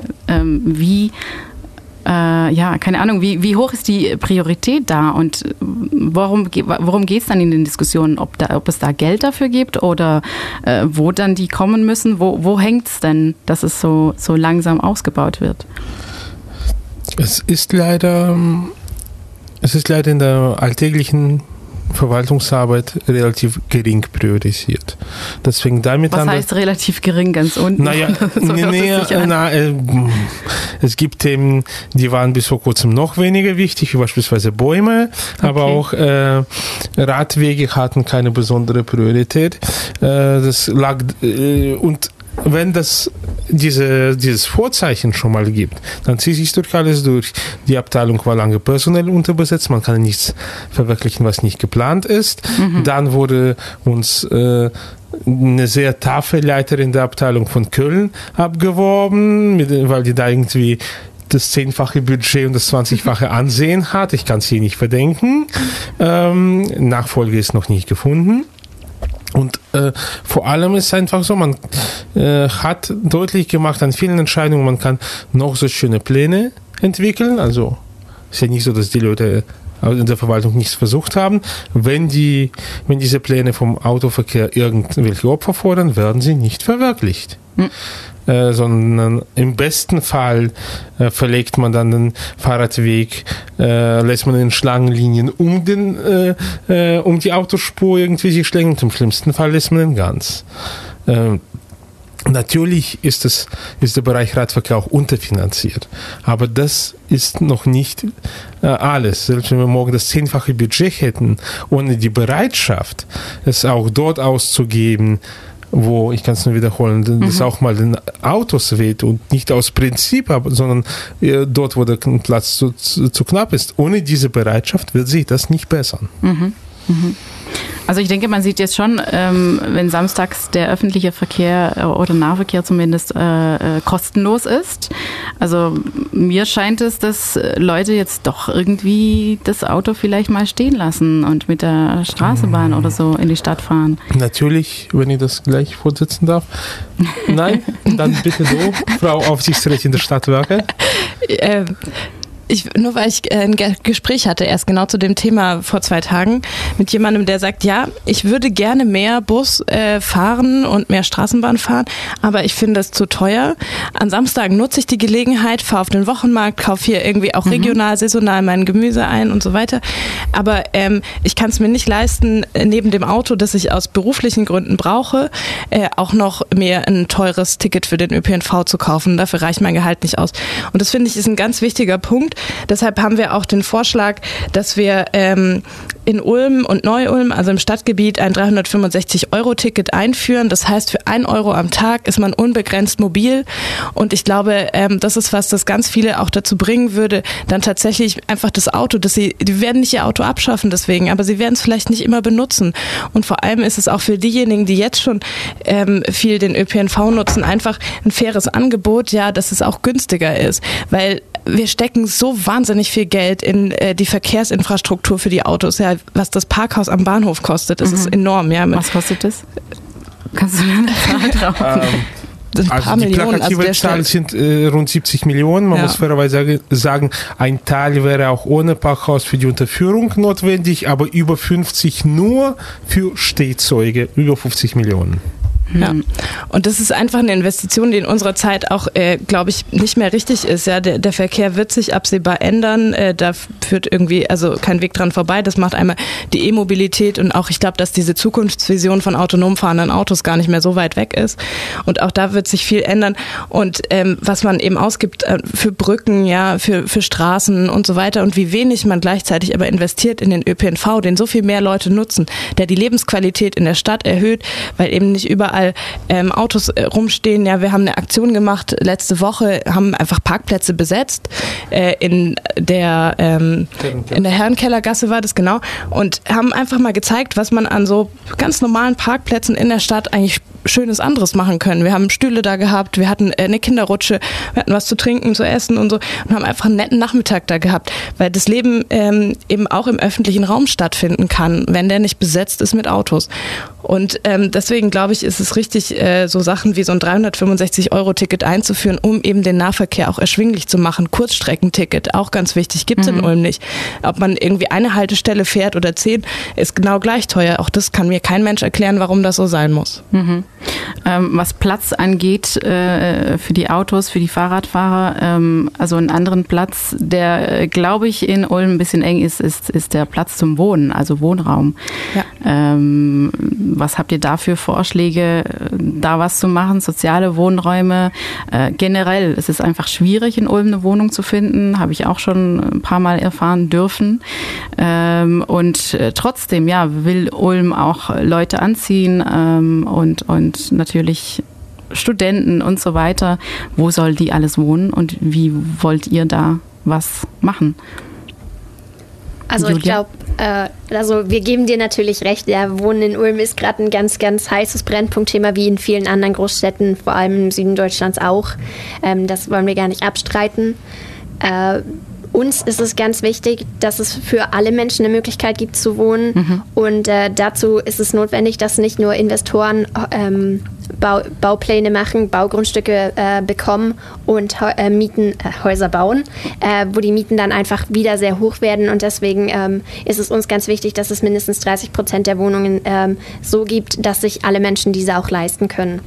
Keine Ahnung, wie hoch ist die Priorität da und worum geht es dann in den Diskussionen? Ob es da Geld dafür gibt oder wo dann die kommen müssen? Wo hängt es denn, dass es so langsam ausgebaut wird? Es ist leider in der alltäglichen Verwaltungsarbeit relativ gering priorisiert. Das fängt damit an. Was heißt relativ gering, ganz unten? Naja, es gibt Themen, die waren bis vor kurzem noch weniger wichtig, wie beispielsweise Bäume, aber auch Radwege hatten keine besondere Priorität. Das lag und wenn dieses Vorzeichen schon mal gibt, dann zieht sich durch alles durch. Die Abteilung war lange personell unterbesetzt, man kann nichts verwirklichen, was nicht geplant ist. Dann wurde uns eine sehr taffe Leiterin der Abteilung von Köln abgeworben, weil die da irgendwie das 10-fache Budget und das 20-fache Ansehen hat. Ich kann es hier nicht verdenken. Nachfolge ist noch nicht gefunden. Und vor allem ist es einfach so, man hat deutlich gemacht an vielen Entscheidungen, man kann noch so schöne Pläne entwickeln. Also ist ja nicht so, dass die Leute in der Verwaltung nichts versucht haben. Wenn diese Pläne vom Autoverkehr irgendwelche Opfer fordern, werden sie nicht verwirklicht. Sondern im besten Fall verlegt man dann den Fahrradweg, lässt man in Schlangenlinien um die Autospur irgendwie sich schlängeln, und im schlimmsten Fall lässt man ihn ganz. Natürlich ist der Bereich Radverkehr auch unterfinanziert, aber das ist noch nicht alles. Selbst wenn wir morgen das 10-fache Budget hätten, ohne die Bereitschaft, es auch dort auszugeben, wo, ich kann es nur wiederholen, das auch mal den Autos weht und nicht aus Prinzip, sondern dort, wo der Platz zu knapp ist. Ohne diese Bereitschaft wird sich das nicht bessern. Also ich denke, man sieht jetzt schon, wenn samstags der öffentliche Verkehr oder Nahverkehr zumindest kostenlos ist. Also mir scheint es, dass Leute jetzt doch irgendwie das Auto vielleicht mal stehen lassen und mit der Straßenbahn oder so in die Stadt fahren. Natürlich, wenn ich das gleich fortsetzen darf. Nein, dann bitte so, Frau Aufsichtsrätin der Stadtwerke. Nur weil ich ein Gespräch hatte, erst genau zu dem Thema vor 2 Tagen, mit jemandem, der sagt, ja, ich würde gerne mehr Bus fahren und mehr Straßenbahn fahren, aber ich finde es zu teuer. An Samstagen nutze ich die Gelegenheit, fahre auf den Wochenmarkt, kaufe hier irgendwie auch regional, saisonal mein Gemüse ein und so weiter. Aber ich kann es mir nicht leisten, neben dem Auto, das ich aus beruflichen Gründen brauche, auch noch mir ein teures Ticket für den ÖPNV zu kaufen. Dafür reicht mein Gehalt nicht aus. Und das finde ich ist ein ganz wichtiger Punkt. Deshalb haben wir auch den Vorschlag, dass wir in Ulm und Neu-Ulm, also im Stadtgebiet, ein 365-Euro-Ticket einführen. Das heißt, für 1 Euro am Tag ist man unbegrenzt mobil. Und ich glaube, das ist was, das ganz viele auch dazu bringen würde, dann tatsächlich einfach das Auto, die werden nicht ihr Auto abschaffen deswegen, aber sie werden es vielleicht nicht immer benutzen. Und vor allem ist es auch für diejenigen, die jetzt schon viel den ÖPNV nutzen, einfach ein faires Angebot, ja, dass es auch günstiger ist. Weil wir stecken so wahnsinnig viel Geld in die Verkehrsinfrastruktur für die Autos. Ja, was das Parkhaus am Bahnhof kostet, das ist enorm. Ja. Was kostet das? Kannst du eine Zahl drauf? ein paar die Millionen. plakative Zahl sind rund 70 Millionen. Man muss fairerweise sagen, ein Teil wäre auch ohne Parkhaus für die Unterführung notwendig, aber über 50 nur für Stehzeuge, über 50 Millionen. Ja, und das ist einfach eine Investition, die in unserer Zeit auch, glaube ich, nicht mehr richtig ist. Ja, der Verkehr wird sich absehbar ändern. Da führt irgendwie also kein Weg dran vorbei. Das macht einmal die E-Mobilität und auch, ich glaube, dass diese Zukunftsvision von autonom fahrenden Autos gar nicht mehr so weit weg ist. Und auch da wird sich viel ändern. Und was man eben ausgibt für Brücken, ja, für Straßen und so weiter und wie wenig man gleichzeitig aber investiert in den ÖPNV, den so viel mehr Leute nutzen, der die Lebensqualität in der Stadt erhöht, weil eben nicht überall Autos rumstehen. Ja, wir haben eine Aktion gemacht letzte Woche, haben einfach Parkplätze besetzt in der Herrenkellergasse war das, genau, und haben einfach mal gezeigt, was man an so ganz normalen Parkplätzen in der Stadt eigentlich Schönes anderes machen können. Wir haben Stühle da gehabt, wir hatten eine Kinderrutsche, wir hatten was zu trinken, zu essen und so und haben einfach einen netten Nachmittag da gehabt, weil das Leben eben auch im öffentlichen Raum stattfinden kann, wenn der nicht besetzt ist mit Autos. Und deswegen glaube ich, ist es richtig, so Sachen wie so ein 365-Euro-Ticket einzuführen, um eben den Nahverkehr auch erschwinglich zu machen. Kurzstreckenticket, auch ganz wichtig, gibt es in Ulm nicht. Ob man irgendwie eine Haltestelle fährt oder 10, ist genau gleich teuer. Auch das kann mir kein Mensch erklären, warum das so sein muss. Was Platz angeht für die Autos, für die Fahrradfahrer, also einen anderen Platz, der, glaube ich, in Ulm ein bisschen eng ist der Platz zum Wohnen, also Wohnraum. Ja. Was habt ihr da für Vorschläge, da was zu machen? Soziale Wohnräume, generell, es ist einfach schwierig, in Ulm eine Wohnung zu finden, habe ich auch schon ein paar Mal erfahren dürfen. Und trotzdem, ja, will Ulm auch Leute anziehen und natürlich Studenten und so weiter. Wo soll die alles wohnen und wie wollt ihr da was machen? Also Julia? Ich glaube, wir geben dir natürlich recht, ja, Wohnen in Ulm ist gerade ein ganz, ganz heißes Brennpunktthema, wie in vielen anderen Großstädten, vor allem im Süden Deutschlands auch. Das wollen wir gar nicht abstreiten. Uns ist es ganz wichtig, dass es für alle Menschen eine Möglichkeit gibt zu wohnen. Und dazu ist es notwendig, dass nicht nur Investoren Baupläne machen, Baugrundstücke bekommen und Häuser bauen, wo die Mieten dann einfach wieder sehr hoch werden. Und deswegen ist es uns ganz wichtig, dass es mindestens 30% der Wohnungen so gibt, dass sich alle Menschen diese auch leisten können.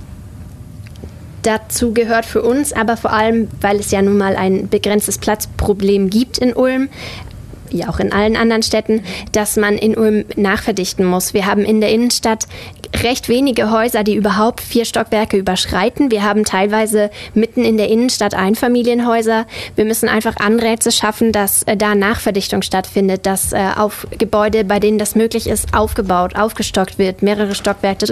Dazu gehört für uns aber vor allem, weil es ja nun mal ein begrenztes Platzproblem gibt in Ulm, wie auch in allen anderen Städten, dass man in Ulm nachverdichten muss. Wir haben in der Innenstadt recht wenige Häuser, die überhaupt 4 Stockwerke überschreiten. Wir haben teilweise mitten in der Innenstadt Einfamilienhäuser. Wir müssen einfach Anreize schaffen, dass da Nachverdichtung stattfindet, dass auf Gebäude, bei denen das möglich ist, aufgestockt wird, mehrere Stockwerke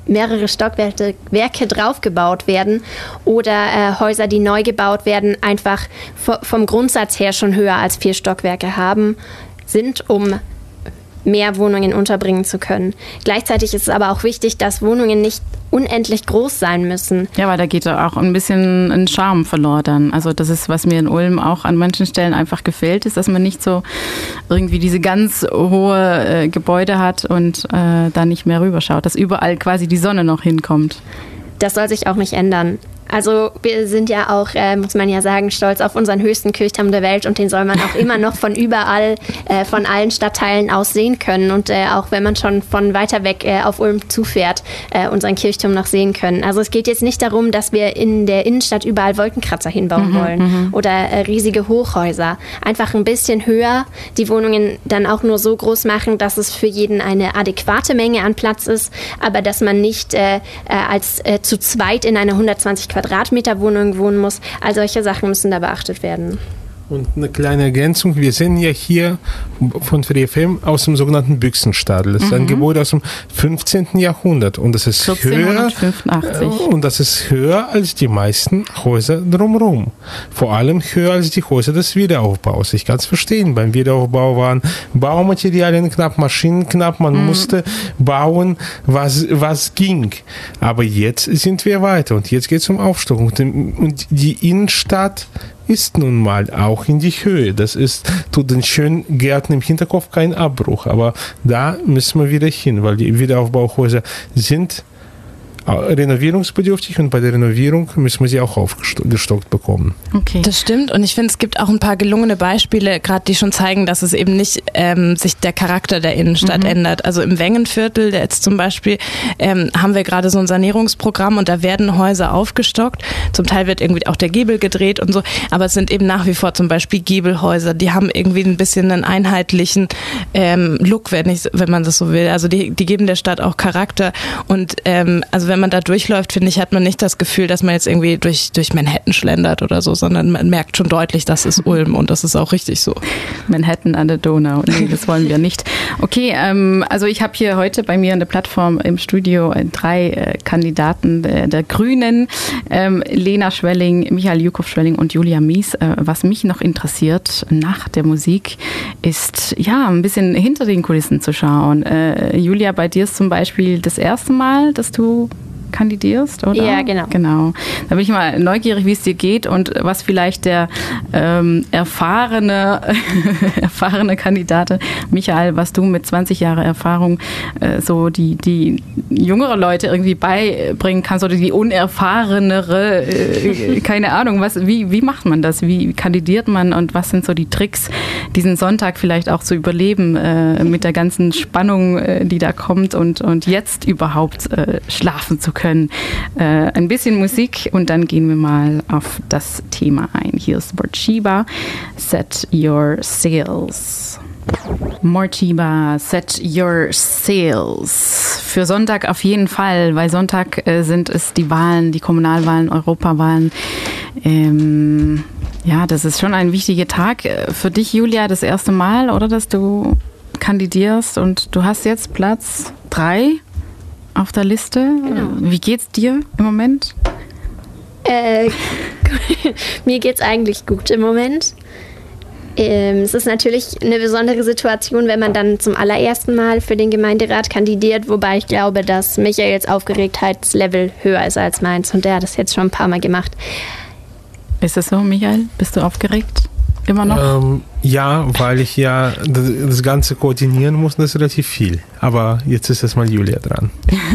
draufgebaut werden oder Häuser, die neu gebaut werden, einfach vom Grundsatz her schon höher als 4 Stockwerke sind, um mehr Wohnungen unterbringen zu können. Gleichzeitig ist es aber auch wichtig, dass Wohnungen nicht unendlich groß sein müssen. Ja, weil da geht auch ein bisschen ein Charme verloren dann. Also das ist, was mir in Ulm auch an manchen Stellen einfach gefällt, ist, dass man nicht so irgendwie diese ganz hohe Gebäude hat und da nicht mehr rüberschaut, dass überall quasi die Sonne noch hinkommt. Das soll sich auch nicht ändern. Also wir sind ja auch, muss man ja sagen, stolz auf unseren höchsten Kirchturm der Welt und den soll man auch immer noch von überall, von allen Stadtteilen aus sehen können und auch wenn man schon von weiter weg auf Ulm zufährt, unseren Kirchturm noch sehen können. Also es geht jetzt nicht darum, dass wir in der Innenstadt überall Wolkenkratzer hinbauen wollen oder riesige Hochhäuser. Einfach ein bisschen höher, die Wohnungen dann auch nur so groß machen, dass es für jeden eine adäquate Menge an Platz ist, aber dass man nicht als zu zweit in einer 120 Quadratmeter Wohnung wohnen muss. All solche Sachen müssen da beachtet werden. Und eine kleine Ergänzung, wir sind ja hier von FreeFM aus dem sogenannten Büchsenstadel. Das ist ein Gebäude aus dem 15. Jahrhundert und das ist 1485. Und das ist höher als die meisten Häuser drumherum. Vor allem höher als die Häuser des Wiederaufbaus. Ich kann es verstehen, beim Wiederaufbau waren Baumaterialien knapp, Maschinen knapp, man musste bauen, was ging. Aber jetzt sind wir weiter und jetzt geht es um Aufstockung. Und die Innenstadt ist nun mal auch in die Höhe. Das tut den schönen Gärten im Hinterkopf keinen Abbruch. Aber da müssen wir wieder hin, weil die Wiederaufbauhäuser sind renovierungsbedürftig und bei der Renovierung müssen wir sie auch aufgestockt bekommen. Okay. Das stimmt und ich finde, es gibt auch ein paar gelungene Beispiele, gerade die schon zeigen, dass es eben nicht sich der Charakter der Innenstadt ändert. Also im Wengenviertel, jetzt zum Beispiel, haben wir gerade so ein Sanierungsprogramm und da werden Häuser aufgestockt. Zum Teil wird irgendwie auch der Giebel gedreht und so, aber es sind eben nach wie vor zum Beispiel Giebelhäuser, die haben irgendwie ein bisschen einen einheitlichen Look, wenn man das so will. Also die geben der Stadt auch Charakter und also wenn man da durchläuft, finde ich, hat man nicht das Gefühl, dass man jetzt irgendwie durch Manhattan schlendert oder so, sondern man merkt schon deutlich, das ist Ulm und das ist auch richtig so. Manhattan an der Donau. Nee, das wollen wir nicht. Okay, also ich habe hier heute bei mir in der Plattform im Studio 3 Kandidaten der Grünen, Lena Schwelling, Michael Jukow-Schwelling und Julia Mies. Was mich noch interessiert nach der Musik ist, ja, ein bisschen hinter den Kulissen zu schauen. Julia, bei dir ist zum Beispiel das erste Mal, dass du kandidierst, oder? Ja, genau. Genau. Da bin ich mal neugierig, wie es dir geht und was vielleicht der erfahrene Kandidat Michael, was du mit 20 Jahren Erfahrung so die jüngere Leute irgendwie beibringen kannst oder die unerfahrenere, keine Ahnung, wie macht man das? Wie kandidiert man und was sind so die Tricks, diesen Sonntag vielleicht auch zu überleben mit der ganzen Spannung, die da kommt und jetzt überhaupt schlafen zu können. Ein bisschen Musik und dann gehen wir mal auf das Thema ein. Hier ist Morcheeba, Set Your Sails. Morcheeba, Set Your Sails. Für Sonntag auf jeden Fall, weil Sonntag sind es die Wahlen, die Kommunalwahlen, Europawahlen. Ja, das ist schon ein wichtiger Tag. Für dich, Julia, das erste Mal, oder, dass du kandidierst und du hast jetzt Platz 3 auf der Liste. Genau. Wie geht's dir im Moment? Mir geht's eigentlich gut im Moment. Es ist natürlich eine besondere Situation, wenn man dann zum allerersten Mal für den Gemeinderat kandidiert, wobei ich glaube, dass Michaels Aufgeregtheitslevel höher ist als meins und der hat das jetzt schon ein paar Mal gemacht. Ist es so, Michael? Bist du aufgeregt? Immer noch? Ja, weil ich ja das Ganze koordinieren muss, das ist relativ viel. Aber jetzt ist erstmal Julia dran.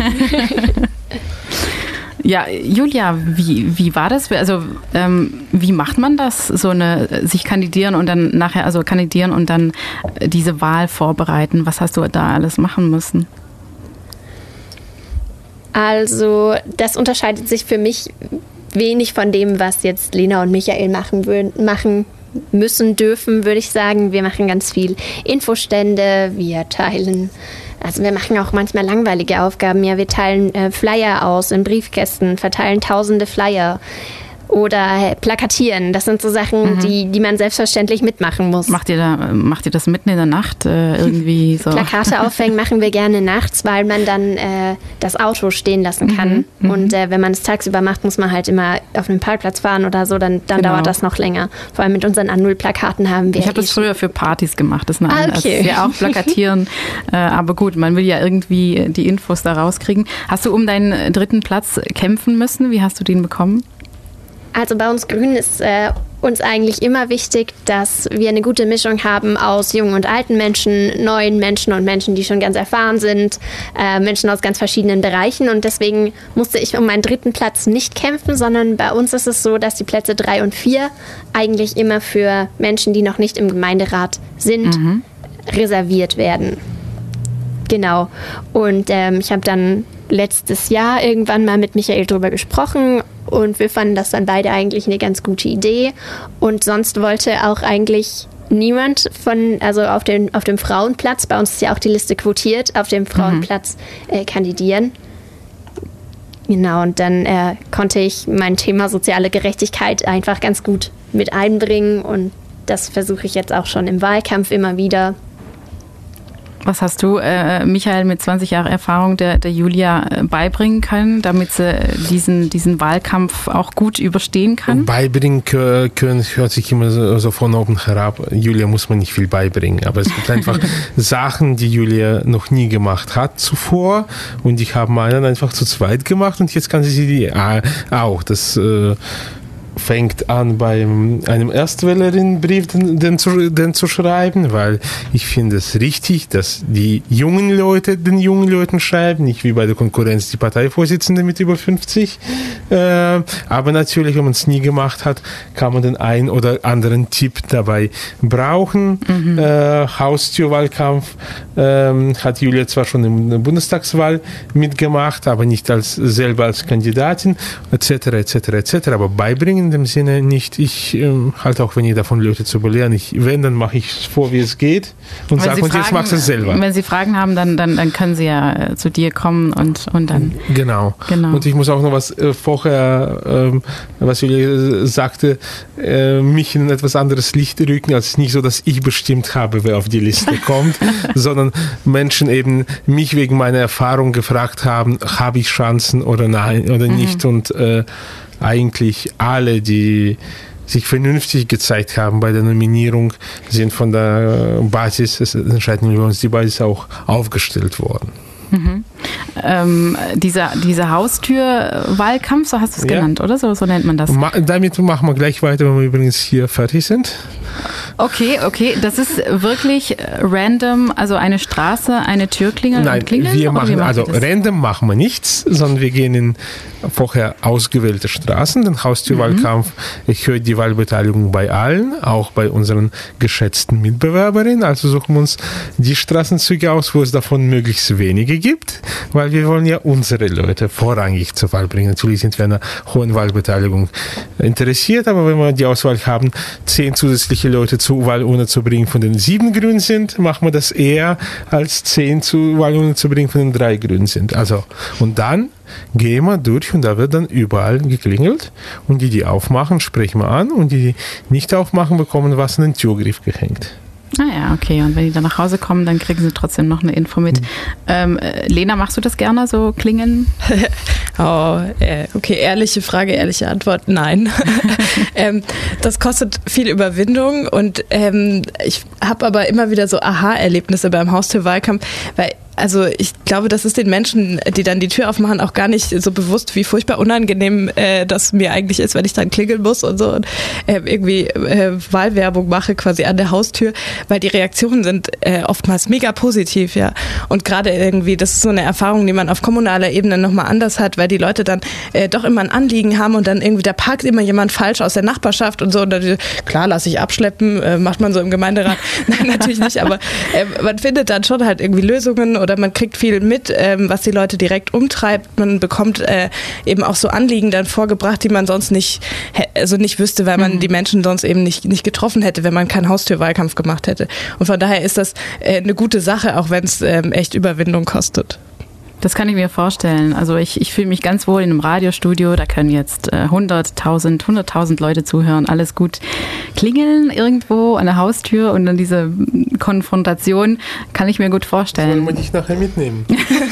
Ja, Julia, wie war das? Also wie macht man das? Sich kandidieren und dann nachher, also kandidieren und dann diese Wahl vorbereiten. Was hast du da alles machen müssen? Also das unterscheidet sich für mich wenig von dem, was jetzt Lena und Michael machen müssen, dürfen, würde ich sagen. Wir machen ganz viel Infostände, wir teilen, also wir machen auch manchmal langweilige Aufgaben. Ja, wir teilen Flyer aus in Briefkästen, verteilen tausende Flyer oder plakatieren. Das sind so Sachen, die man selbstverständlich mitmachen muss. Macht ihr das mitten in der Nacht irgendwie so? Plakate aufhängen machen wir gerne nachts, weil man dann das Auto stehen lassen kann. Und wenn man es tagsüber macht, muss man halt immer auf einen Parkplatz fahren oder so, dann dauert das noch länger. Vor allem mit unseren A0-Plakaten haben wir... Ich habe das früher für Partys gemacht, das okay. Ja auch plakatieren. Aber gut, man will ja irgendwie die Infos da rauskriegen. Hast du um deinen 3. Platz kämpfen müssen? Wie hast du den bekommen? Also bei uns Grünen ist uns eigentlich immer wichtig, dass wir eine gute Mischung haben aus jungen und alten Menschen, neuen Menschen und Menschen, die schon ganz erfahren sind, Menschen aus ganz verschiedenen Bereichen. Und deswegen musste ich um meinen 3. Platz nicht kämpfen, sondern bei uns ist es so, dass die Plätze 3 und 4 eigentlich immer für Menschen, die noch nicht im Gemeinderat sind, reserviert werden. Genau. Und ich habe dann letztes Jahr irgendwann mal mit Michael drüber gesprochen und wir fanden das dann beide eigentlich eine ganz gute Idee. Und sonst wollte auch eigentlich niemand auf dem Frauenplatz, bei uns ist ja auch die Liste quotiert, auf dem Frauenplatz kandidieren. Genau, und dann konnte ich mein Thema soziale Gerechtigkeit einfach ganz gut mit einbringen und das versuche ich jetzt auch schon im Wahlkampf immer wieder. Was hast du, Michael, mit 20 Jahren Erfahrung der Julia beibringen können, damit sie diesen Wahlkampf auch gut überstehen kann? Beibringen können hört sich immer so von oben herab. Julia muss man nicht viel beibringen, aber es gibt einfach Sachen, die Julia noch nie gemacht hat zuvor und die haben einen einfach zu zweit gemacht und jetzt kann sie die auch. Das fängt an, bei einem Erstwählerin-Brief den zu schreiben, weil ich finde es richtig, dass die jungen Leute den jungen Leuten schreiben, nicht wie bei der Konkurrenz die Parteivorsitzende mit über 50. Aber natürlich, wenn man es nie gemacht hat, kann man den einen oder anderen Tipp dabei brauchen. Haustürwahlkampf hat Julia zwar schon in der Bundestagswahl mitgemacht, aber nicht selber als Kandidatin, etc. Aber beibringen in dem Sinne nicht. Ich halte auch wenig davon, Leute zu belehren. Dann mache ich es vor, wie es geht und sage, und jetzt machst du es selber. Wenn Sie Fragen haben, dann können Sie ja zu dir kommen und dann... Genau. Und ich muss auch noch was vorher, was Julia sagte, mich in ein etwas anderes Licht rücken, als nicht so, dass ich bestimmt habe, wer auf die Liste kommt, sondern Menschen eben mich wegen meiner Erfahrung gefragt haben, habe ich Chancen oder nein oder nicht, und eigentlich alle, die sich vernünftig gezeigt haben bei der Nominierung, sind von der Basis, es entscheiden wir uns, die Basis auch aufgestellt worden. Dieser Haustürwahlkampf, so hast du es genannt, oder? So nennt man das. Damit machen wir gleich weiter, wenn wir übrigens hier fertig sind. Okay. Das ist wirklich random, also eine Straße, eine Türklingel und klingeln? Random machen wir nichts, sondern wir gehen in vorher ausgewählte Straßen. Den Haustürwahlkampf erhöht die Wahlbeteiligung bei allen, auch bei unseren geschätzten Mitbewerberinnen. Also suchen wir uns die Straßenzüge aus, wo es davon möglichst wenige gibt, weil wir wollen ja unsere Leute vorrangig zur Wahl bringen. Natürlich sind wir an einer hohen Wahlbeteiligung interessiert, aber wenn wir die Auswahl haben, 10 zusätzliche Leute zur Wahlurne zu bringen, von den 7 Grünen sind, machen wir das eher als 10 zur Wahlurne zu bringen, von den 3 Grünen sind. Also, und dann gehen wir durch und da wird dann überall geklingelt und die aufmachen, sprechen wir an, und die nicht aufmachen, bekommen was in den Türgriff gehängt. Ah ja, okay. Und wenn die dann nach Hause kommen, dann kriegen sie trotzdem noch eine Info mit. Lena, machst du das gerne, so klingeln? Okay, ehrliche Frage, ehrliche Antwort, nein. Das kostet viel Überwindung, und ich habe aber immer wieder so Aha-Erlebnisse beim Haustürwahlkampf, weil ich glaube, das ist den Menschen, die dann die Tür aufmachen, auch gar nicht so bewusst, wie furchtbar unangenehm das mir eigentlich ist, wenn ich dann klingeln muss und so und irgendwie Wahlwerbung mache quasi an der Haustür, weil die Reaktionen sind oftmals mega positiv, ja. Und gerade irgendwie, das ist so eine Erfahrung, die man auf kommunaler Ebene nochmal anders hat, weil die Leute dann doch immer ein Anliegen haben und dann irgendwie, da parkt immer jemand falsch aus der Nachbarschaft und so, und dann, klar, lass ich abschleppen, macht man so im Gemeinderat. Nein, natürlich nicht, aber man findet dann schon halt irgendwie Lösungen, oder man kriegt viel mit, was die Leute direkt umtreibt. Man bekommt eben auch so Anliegen dann vorgebracht, die man sonst nicht wüsste, weil man die Menschen sonst eben nicht getroffen hätte, wenn man keinen Haustürwahlkampf gemacht hätte. Und von daher ist das eine gute Sache, auch wenn es echt Überwindung kostet. Das kann ich mir vorstellen. Also ich fühle mich ganz wohl in einem Radiostudio, da können jetzt 100.000 Leute zuhören, alles gut. Klingeln irgendwo an der Haustür und dann diese Konfrontation kann ich mir gut vorstellen. Wollen wir dich nachher mitnehmen?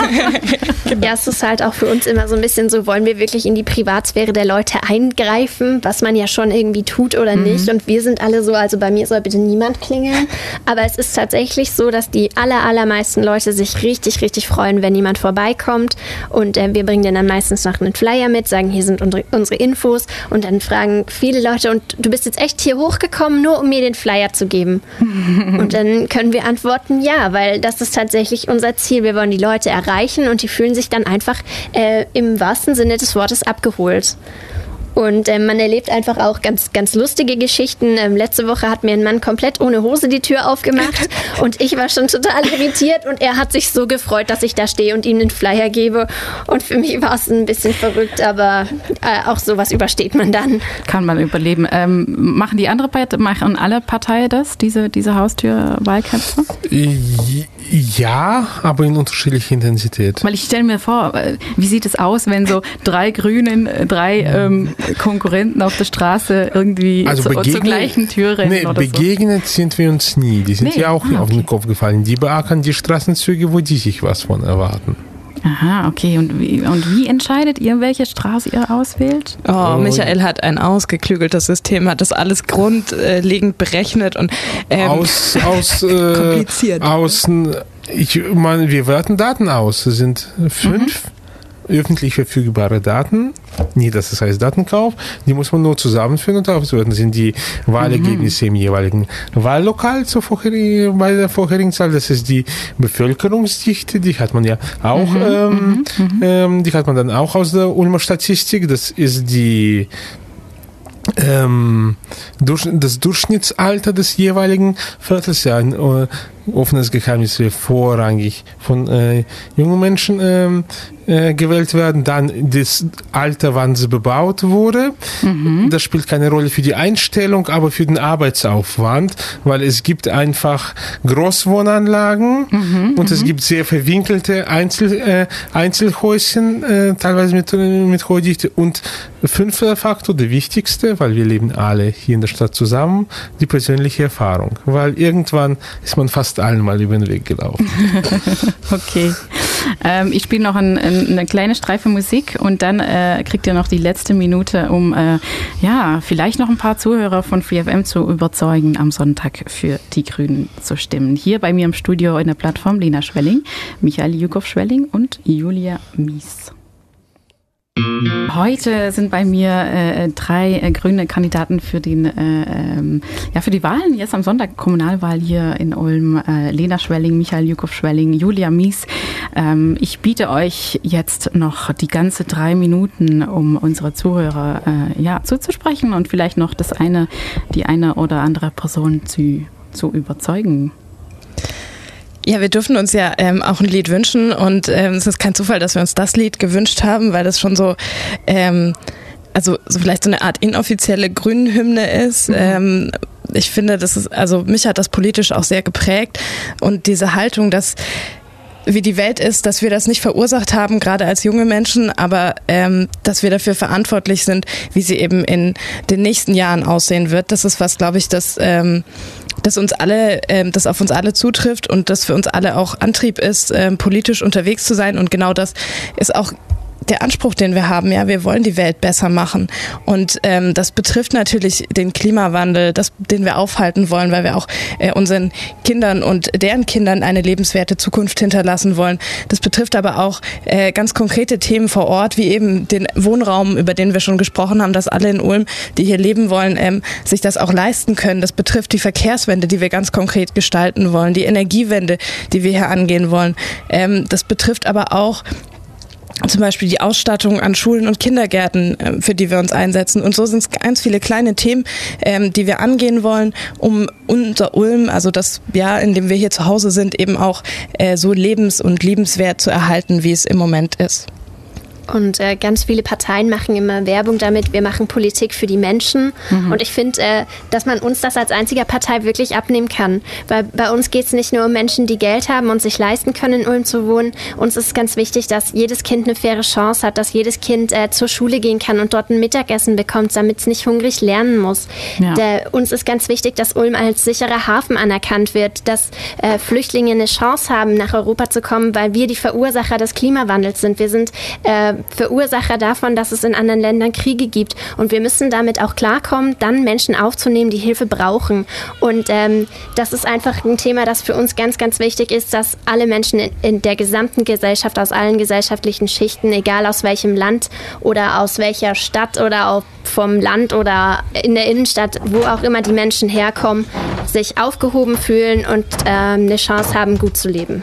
Ja, es ist halt auch für uns immer so ein bisschen so, wollen wir wirklich in die Privatsphäre der Leute eingreifen, was man ja schon irgendwie tut oder nicht. Und wir sind alle so, also bei mir soll bitte niemand klingeln. Aber es ist tatsächlich so, dass die allermeisten Leute sich richtig, richtig freuen, wenn jemand vorbeikommt. Und wir bringen dann meistens noch einen Flyer mit, sagen, hier sind unsere Infos. Und dann fragen viele Leute, und du bist jetzt echt hier hochgekommen, nur um mir den Flyer zu geben? Und dann können wir antworten, ja, weil das ist tatsächlich unser Ziel. Wir wollen die Leute erreichen und die fühlen sich dann einfach im wahrsten Sinne des Wortes abgeholt. Und man erlebt einfach auch ganz, ganz lustige Geschichten. Letzte Woche hat mir ein Mann komplett ohne Hose die Tür aufgemacht und ich war schon total irritiert und er hat sich so gefreut, dass ich da stehe und ihm den Flyer gebe. Und für mich war es ein bisschen verrückt, aber auch sowas übersteht man dann. Kann man überleben. Machen alle Parteien das, diese Haustürwahlkämpfe? Ja, aber in unterschiedlicher Intensität. Weil ich stelle mir vor, wie sieht es aus, wenn so 3 Grünen, 3 Konkurrenten auf der Straße irgendwie zur gleichen Tür rennen oder begegnet sind wir uns nie. Die sind auch auf den Kopf gefallen. Die beackern die Straßenzüge, wo die sich was von erwarten. Aha, okay. Und wie entscheidet ihr, welche Straße ihr auswählt? Michael hat ein ausgeklügeltes System, hat das alles grundlegend berechnet und kompliziert. Wir werten Daten aus. Es sind 5 öffentlich verfügbare Daten, nie dass es heißt Datenkauf, die muss man nur zusammenführen und auswerten. Sind die Wahlergebnisse im jeweiligen Wahllokal bei der vorherigen Zahl, das ist die Bevölkerungsdichte, die hat man ja auch, die hat man dann auch aus der Ulmer Statistik, das ist das Durchschnittsalter des jeweiligen Viertels, ja, ein offenes Geheimnis, wie vorrangig von jungen Menschen gewählt werden. Dann das Alter, wann sie bebaut wurde. Das spielt keine Rolle für die Einstellung, aber für den Arbeitsaufwand, weil es gibt einfach Großwohnanlagen und es gibt sehr verwinkelte Einzelhäuschen, teilweise mit hoher Dichte. Und fünfter Faktor, der wichtigste, weil wir leben alle hier in der Stadt zusammen, die persönliche Erfahrung. Weil irgendwann ist man fast allen mal über den Weg gelaufen. Okay. Ich spiele noch eine kleine Streife Musik und dann kriegt ihr noch die letzte Minute, um vielleicht noch ein paar Zuhörer von FreeFM zu überzeugen, am Sonntag für die Grünen zu stimmen. Hier bei mir im Studio in der Plattform Lena Schwelling, Michael Jukow-Schwelling und Julia Mies. Heute sind bei mir 3 grüne Kandidaten für die Wahlen jetzt am Sonntag, Kommunalwahl hier in Ulm. Lena Schwelling, Michael Jukow-Schwelling, Julia Mies. Ich biete euch jetzt noch die ganze 3 Minuten, um unsere Zuhörer zuzusprechen und vielleicht noch die eine oder andere Person zu überzeugen. Ja, wir dürfen uns ja auch ein Lied wünschen und es ist kein Zufall, dass wir uns das Lied gewünscht haben, weil das schon so, so vielleicht so eine Art inoffizielle Grünen-Hymne ist. Ich finde, mich hat das politisch auch sehr geprägt und diese Haltung, dass wie die Welt ist, dass wir das nicht verursacht haben, gerade als junge Menschen, aber dass wir dafür verantwortlich sind, wie sie eben in den nächsten Jahren aussehen wird. Das ist was, glaube ich, das auf uns alle zutrifft und das für uns alle auch Antrieb ist, politisch unterwegs zu sein. Und genau das ist auch der Anspruch, den wir haben. Ja, wir wollen die Welt besser machen. Und das betrifft natürlich den Klimawandel, den wir aufhalten wollen, weil wir auch unseren Kindern und deren Kindern eine lebenswerte Zukunft hinterlassen wollen. Das betrifft aber auch ganz konkrete Themen vor Ort, wie eben den Wohnraum, über den wir schon gesprochen haben, dass alle in Ulm, die hier leben wollen, sich das auch leisten können. Das betrifft die Verkehrswende, die wir ganz konkret gestalten wollen, die Energiewende, die wir hier angehen wollen. Das betrifft aber auch zum Beispiel die Ausstattung an Schulen und Kindergärten, für die wir uns einsetzen. Und so sind es ganz viele kleine Themen, die wir angehen wollen, um unser Ulm, also das Jahr, in dem wir hier zu Hause sind, eben auch so lebens- und liebenswert zu erhalten, wie es im Moment ist. Und ganz viele Parteien machen immer Werbung damit, wir machen Politik für die Menschen. Und ich finde, dass man uns das als einziger Partei wirklich abnehmen kann. Weil bei uns geht es nicht nur um Menschen, die Geld haben und sich leisten können, in Ulm zu wohnen. Uns ist ganz wichtig, dass jedes Kind eine faire Chance hat, dass jedes Kind zur Schule gehen kann und dort ein Mittagessen bekommt, damit es nicht hungrig lernen muss. Ja. Uns ist ganz wichtig, dass Ulm als sicherer Hafen anerkannt wird, dass Flüchtlinge eine Chance haben, nach Europa zu kommen, weil wir die Verursacher des Klimawandels sind. Wir sind Verursacher davon, dass es in anderen Ländern Kriege gibt. Und wir müssen damit auch klarkommen, dann Menschen aufzunehmen, die Hilfe brauchen. Und das ist einfach ein Thema, das für uns ganz, ganz wichtig ist, dass alle Menschen in der gesamten Gesellschaft, aus allen gesellschaftlichen Schichten, egal aus welchem Land oder aus welcher Stadt oder auch vom Land oder in der Innenstadt, wo auch immer die Menschen herkommen, sich aufgehoben fühlen und eine Chance haben, gut zu leben.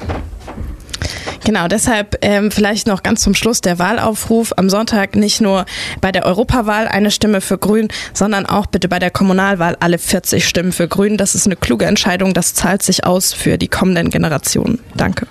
Genau, deshalb vielleicht noch ganz zum Schluss der Wahlaufruf. Am Sonntag nicht nur bei der Europawahl eine Stimme für Grün, sondern auch bitte bei der Kommunalwahl alle 40 Stimmen für Grün. Das ist eine kluge Entscheidung, das zahlt sich aus für die kommenden Generationen. Danke.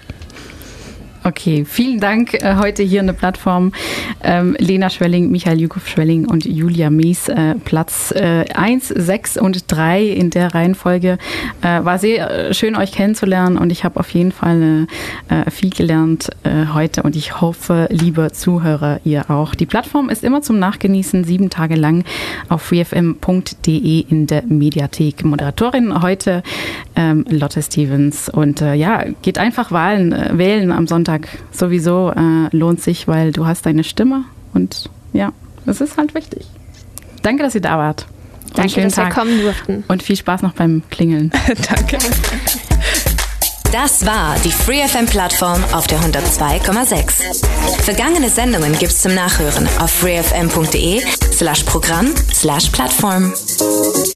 Okay, vielen Dank heute hier in der Plattform. Lena Schwelling, Michael Jukow-Schwelling und Julia Mies. Platz 1, 6 und 3 in der Reihenfolge. War sehr schön, euch kennenzulernen und ich habe auf jeden Fall viel gelernt heute und ich hoffe, liebe Zuhörer, ihr auch. Die Plattform ist immer zum Nachgenießen 7 Tage lang auf freefm.de in der Mediathek. Moderatorin heute Lotte Stevens und geht einfach wählen am Sonntag. Sowieso lohnt sich, weil du hast deine Stimme und ja, es ist halt wichtig. Danke, dass ihr da wart. Danke, dass wir kommen durften. Und viel Spaß noch beim Klingeln. Danke. Das war die FreeFM-Plattform auf der 102,6. Vergangene Sendungen gibt's zum Nachhören auf freefm.de/Programm/Plattform.